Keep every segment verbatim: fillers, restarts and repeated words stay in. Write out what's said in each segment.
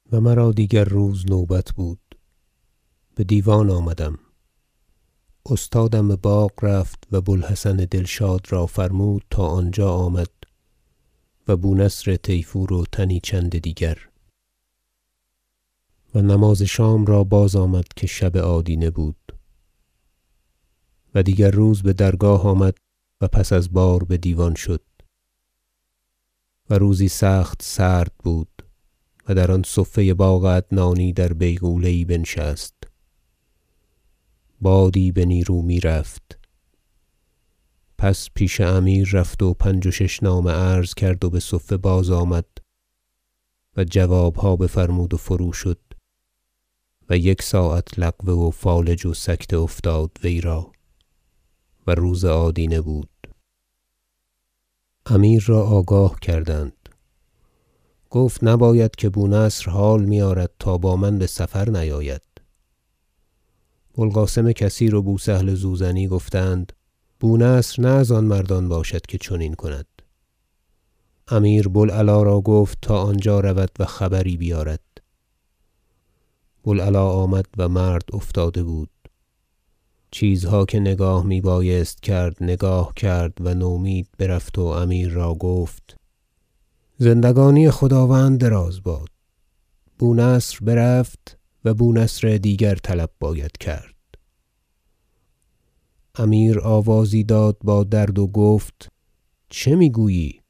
و مرا دیگر روز نوبت بود. به دیوان آمدم. استادم به باغ رفت و بو الحسن دلشاد را فرمود تا آنجا آمد و بو نصر طیفور و تنی چند دیگر و نماز شام را بازآمد که شب آدینه بود. و دیگر روز به درگاه آمد و پس از بار به دیوان شد. و روزی سخت سرد بود و در آن صفه باغ عدنانی در بیغوله یی بنشست. بادی به نیرو میرفت. پس پیش امیر رفت و پنج و شش نامه عرض کرد و به صفه بازآمد و جوابها بفرمود و فروشد و یک ساعت لقوه و فالج و سکته افتاد وی را و روز آدینه بود. امیر را آگاه کردند. گفت نباید که بو نصر حال میآرد تا با من به سفر نیاید. بو القاسم کثیر و بو سهل زوزنی گفتند بو نصر نه از آن مردان باشد که چنین کند. امیر بو العلا را گفت تا آنجا رود و خبری بیارد. بو العلا آمد و مرد افتاده بود. چیزها که نگاه می بایست کرد نگاه کرد و نومید برفت و امیر را گفت زندگانی خداوند دراز باد. بو نصر برفت و بو نصر دیگر طلب باید کرد. امیر آوازی داد با درد و گفت چه میگویی؟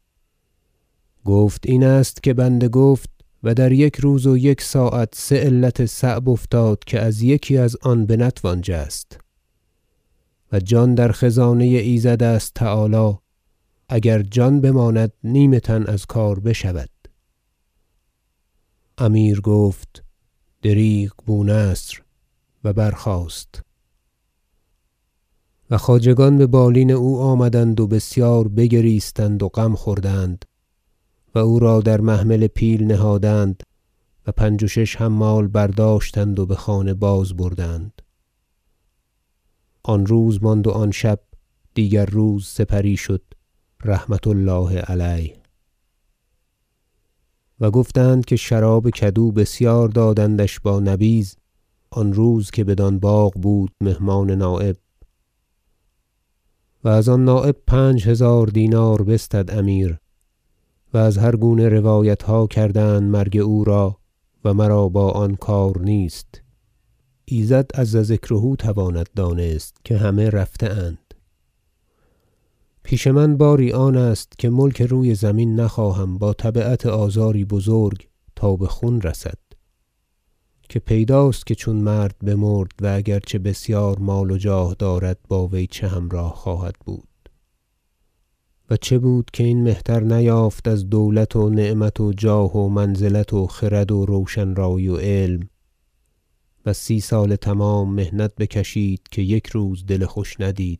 گفت این است که بنده گفت و در یک روز و یک ساعت سه علت صعب افتاد که از یکی از آن بنتوان جست و جان در خزانه ایزد است تعالی. اگر جان بماند نیم تن از کار بشود. امیر گفت دریغ بو نصر و برخاست. و خواجگان به بالین او آمدند و بسیار بگریستند و غم خوردند و او را در محمل پیل نهادند و پنج و شش حمال برداشتند و به خانه باز بردند. آن روز ماند و آن شب دیگر روز سپری شد رحمة الله علیه. و گفتند که شراب کدو بسیار دادندش با نبیذ آن روز که بدان باغ بود مهمان نایب و از آن نایب پنج هزار دینار بستد امیر و از هر گونه روایتها کردند مرگ او را و مرا با آن کار نیست. ایزد عز ذکره تواند دانست که همه رفته اند. پیش من باری آن است که ملک روی زمین نخواهم با تبعت آزاری بزرگ تا به خون رسد که پیداست که چون مرد بمرد و اگر چه بسیار مال و جاه دارد با وی چه همراه خواهد بود. و چه بود که این مهتر نیافت از دولت و نعمت و جاه و منزلت و خرد و روشن رایی و علم و سی سال تمام محنت بکشید که یک روز دل خوش ندید.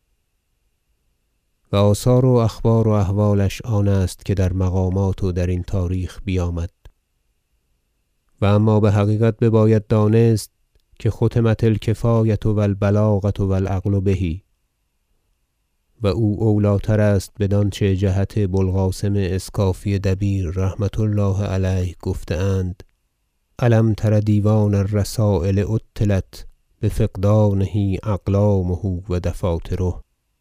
و آثار و اخبار و احوالش آن است که در مقامات و درین تاریخ بیامد. و اما به حقیقت بباید دانست که ختمت الکفایة و البلاغة و العقل به و او اولی تر است بدانچه جهت بو القاسم اسکافی دبیر رحمة الله علیه گفته اند الم تر دیوان الرسایل عطلت بفقدانه اقلامه و دفاتره.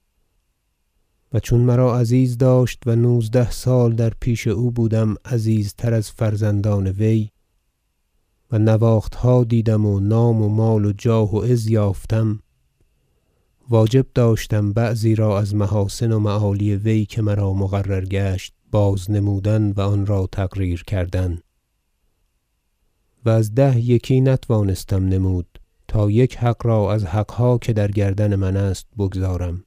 و چون مرا عزیز داشت و نوزده سال در پیش او بودم عزیزتر از فرزندان وی و نواختها دیدم و نام و مال و جاه و عز یافتم واجب داشتم بعضی را از محاسن و معالی وی که مرا مقرر گشت بازنمودن و آن را تقریر کردن و از ده یکی نتوانستم نمود تا یک حق را از حقها که در گردن من است بگزارم.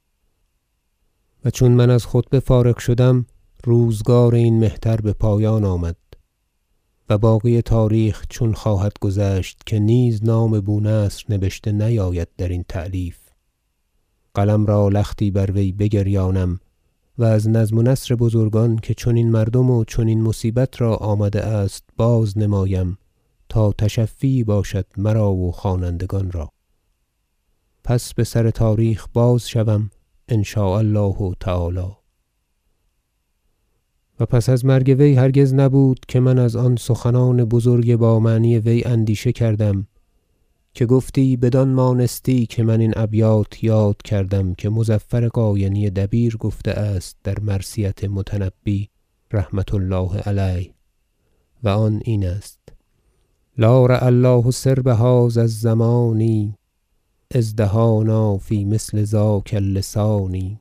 و چون من از خطبه فارغ شدم روزگار این مهتر به پایان آمد و باقی تاریخ چون خواهد گذشت که نیز نام بو نصر نبشته نیاید درین تألیف. قلم را لختی بر وی بگریانم و از نظم و نثر بزرگان که چنین مردم و چنین مصیبت را آمده است باز نمایم تا تشفیی باشد مرا و خوانندگان را. پس به سر تاریخ باز شوم ان شاء الله تعالی. و پس از مرگ وی هرگز نبود که من از آن سخنان بزرگ با معنی وی اندیشه کردم که گفتی بدان مانستی که من این ابیات یاد کردم که مظفر قاینی دبیر گفته است در مرثیت متنبی رحمة الله علیه و آن این است: لا رعی الله سرب هذا الزمان اذ دهانا فی مثل ذاک اللسان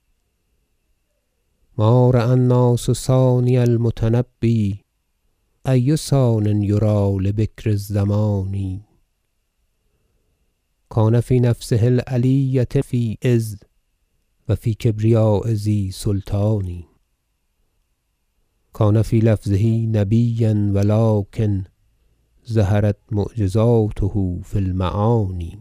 ما رأی الناس ثانی المتنبی ای ثان یری لبکر الزمان کان فی نفسه العلیة فی عز و فی کبریاء ذی سلطان کان فی لفظه نبیا ولکن ظهرت معجزاته فی المعانی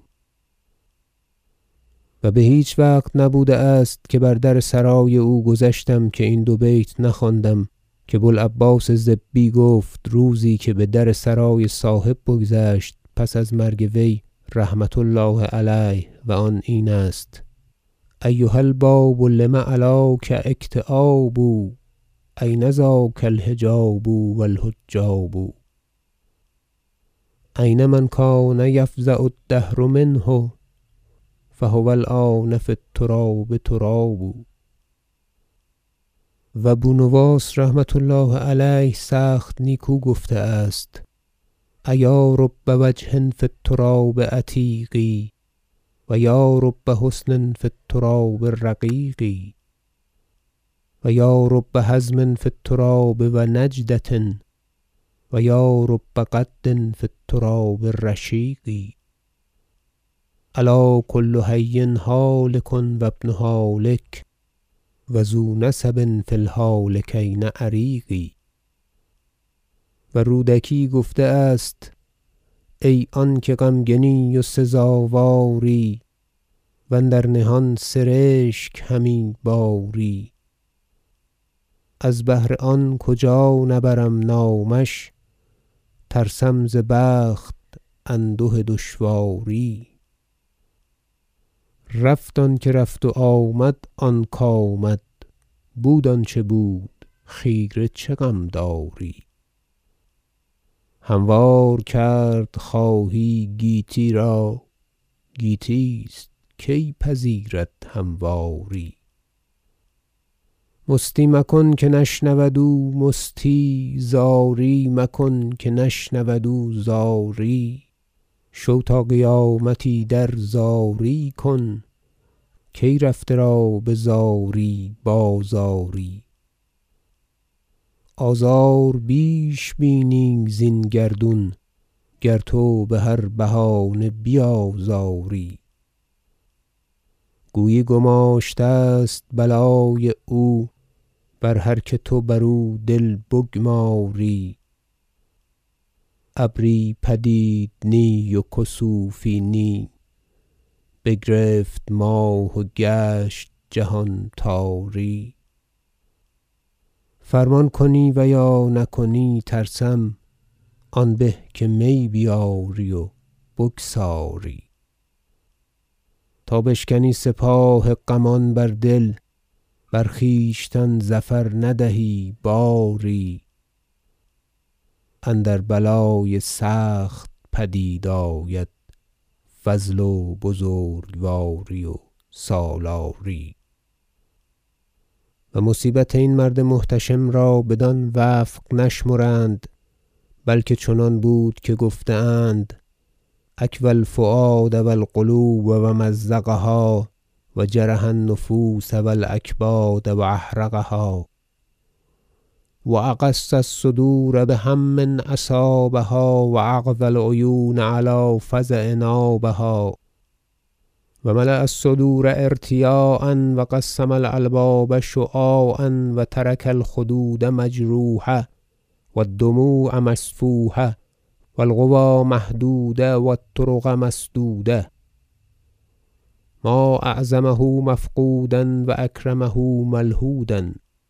و بهیچ وقت نبوده است که بر در سرای او گذشتم که این دو بیت نخواندم که بو العباس ضبی گفت روزی که بدر سرای صاحب بگذشت پس از مرگ وی رحمة الله علیه و آن این است: ایها الباب لم علاک اکتیاب این ذاک الحجاب و الحجاب این من کان یفزع الدهر منه فهو الآن فی التراب تراب و بو نواس رحمة الله علیه سخت نیکو گفته است: ایا رب وجه فی التراب عتیق و یا رب حسن فی التراب رقیق و یا رب حزم فی التراب و نجدة و یا رب قد فی التراب رشیق الا کل حی هالک و ابن هالک و ذو نسب فی الهالکین عریق و رودکی گفته است: ای آنکه غمگنی و سزاواری و اندر نهان سرشک همی باری از بهر آن کجا نبرم نامش ترسم ز بخت انده دشواری رفت آنکه رفت و آمد آن کآمد بود آنچه بود خیره چه غم داری هموار کرد خواهی گیتی را گیتی است کی پذیرد همواری مستی مکن که نشنود او مستی زاری مکن که نشنود او زاری شو تا قیامتی در زاری کن کی رفته را بزاری بازاری آزار بیش بینی زین گردون گر تو بهر بهانه بیازاری گویی گماشته است بلای او بر هر که تو برو دل بگماری ابری پدید نی و کسوفی نی بگرفت ماه و گشت جهان تاری فرمان کنی و یا نکنی ترسم آن به که می بیاری و بگساری تا بشکنی سپاه غمان بر دل بر خویشتن ظفر ندهی باری اندر بلای سخت پدید آید فضل و بزرگواری و سالاری و مصیبت این مرد محتشم را بدان وفق نشمرند بلکه چنان بود که گفته اند اکوی الفؤاد و القلوب و مزقها و جرح النفوس و الاکباد و احرقها و اغص الصدور بهم اصابها و اغضی العیون علی فزع نابها و ملأ الصدور ارتیاعا و قسم الالباب شعاعا و ترک الخدود مجروحة و الدموع مسفوحة و القوی مهدودة و الطرق مسدودة ما اعظمه مفقودا و اکرمه ملحودا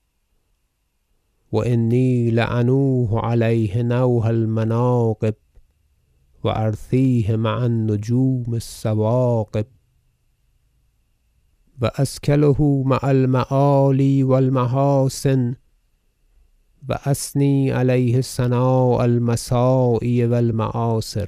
و انی لانوح علیه نوح المناقب و ارثیه مع النجوم الثواقب و اسکله مع المعالی و المحاسن و اثنی علیه ثناء المساعی و المآثر.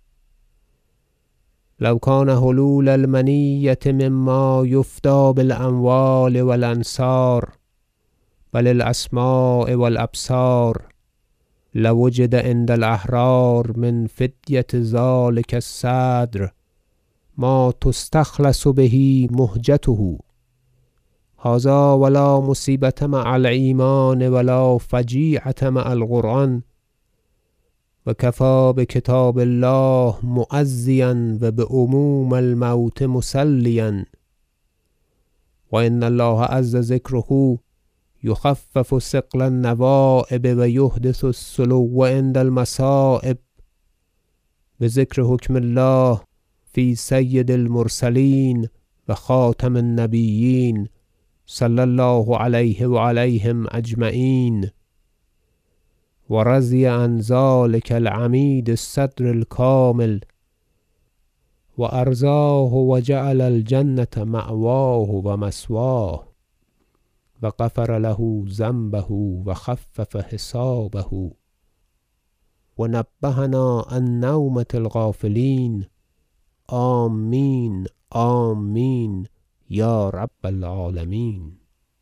لو کان حلول المنیة مما یفدی بالاموال و الانصار بل الاسماع و الابصار لوجد عند الاحرار من فدیة ذلک الصدر ما تستخلص به مهجته. هذا ولا مصیبة مع الایمان ولا فجیعة مع القرآن و کفی بکتاب الله معزیا و بعموم الموت مسلیا و ان الله عز ذکره یخفف ثقل النوایب و یحدث السلو عند المصایب بذکر حکم الله فی سید المرسلین و خاتم النبیین صلی الله علیه و علیهم اجمعین و رضی عن ذلک العمید الصدر الکامل و ارضاه و جعل الجنة مأواه و مثواه و غفر له ذنبه و خفف حسابه و نبهنا عن نومة الغافلین. آمین آمین یا رب العالمین.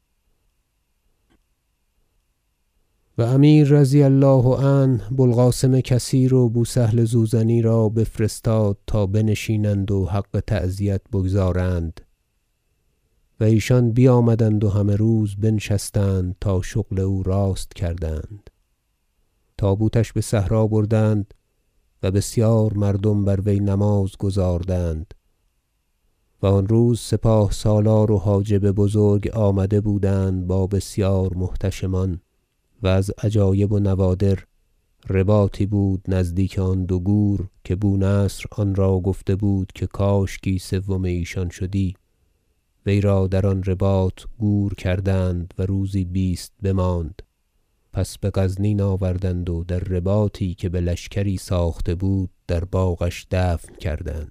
و امیر رضی الله عنه بوالقاسم کثیر و بوسهل زوزنی را بفرستاد تا بنشینند و حق تعزیت بگزارند و ایشان بیامدند و همه روز بنشستند تا شغل او راست کردند. تابوتش بصحرا بردند و بسیار مردم بر وی نماز گزاردند و آن روز سپاه سالار و حاجب بزرگ آمده بودند با بسیار محتشمان و از عجایب و نوادر رباطی بود نزدیک آن دو گور که بونصر آن را گفته بود که کاشکی سوم ایشان شدی. وی را در آن رباط گور کردند و روزی بیست بماند. پس بغزنین آوردند و در رباطی که بلشکری ساخته بود در باغش دفن کردند.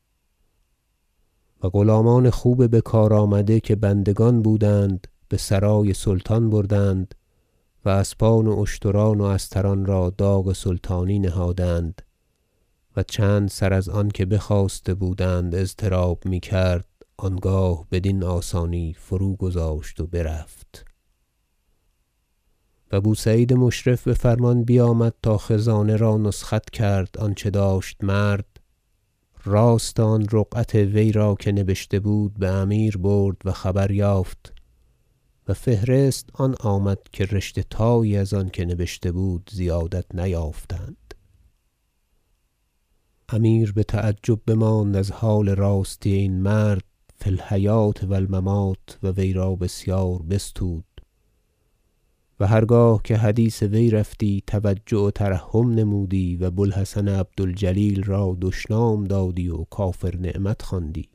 و غلامان خوب بکار آمده که بندگان بودند بسرای سلطان بردند و اسبان و اشتران و استران را داغ سلطانی نهادند و چند سر از آن که بخواسته بودند اضطراب میکرد آنگاه بدین آسانی فروگذاشت و برفت. و بوسعید مشرف بفرمان بیامد تا خزانه را نسخت کرد آنچه داشت مرد. راست آن رقعت وی را که نبشته بود بامیر برد و خبر یافت و فهرست آن آمد که رشته تایی از آن که نبشته بود زیادت نیافتند. امیر بتعجب بماند از حال راستی این مرد فی الحیاة و الممات و وی را بسیار بستود و هرگاه که حدیث وی رفتی توجع و ترحم نمودی و بوالحسن عبد الجلیل را دشنام دادی و کافر نعمت خواندی.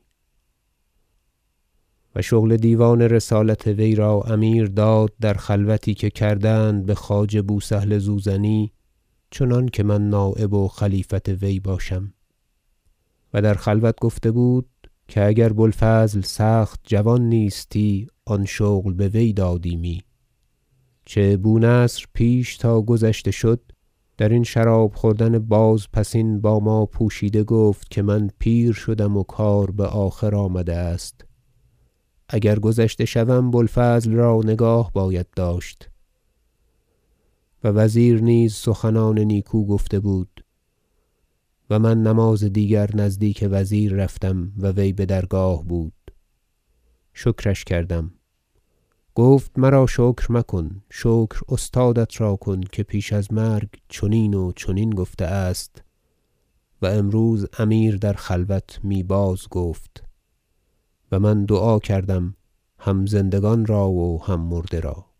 و شغل دیوان رسالت وی را امیر داد در خلوتی که کردند بخواجه بوسهل زوزنی چنانکه من نایب و خلیفت وی باشم. و در خلوت گفته بود که اگر بوالفضل سخت جوان نیستی آن شغل بوی دادیمی، چه بونصر پیش تا گذشته شد درین شراب خوردن بازپسین با ما پوشیده گفت که من پیر شدم و کار بآخر آمده است. اگر گذشته شوم بوالفضل را نگاه باید داشت. و وزیر نیز سخنان نیکو گفته بود و من نماز دیگر نزدیک وزیر رفتم و وی بدرگاه بود. شکرش کردم. گفت مرا شکر مکن، شکر استادت را کن که پیش از مرگ چنین و چنین گفته است و امروز امیر در خلوت می باز گفت و من دعا کردم هم زندگان را و هم مرده را.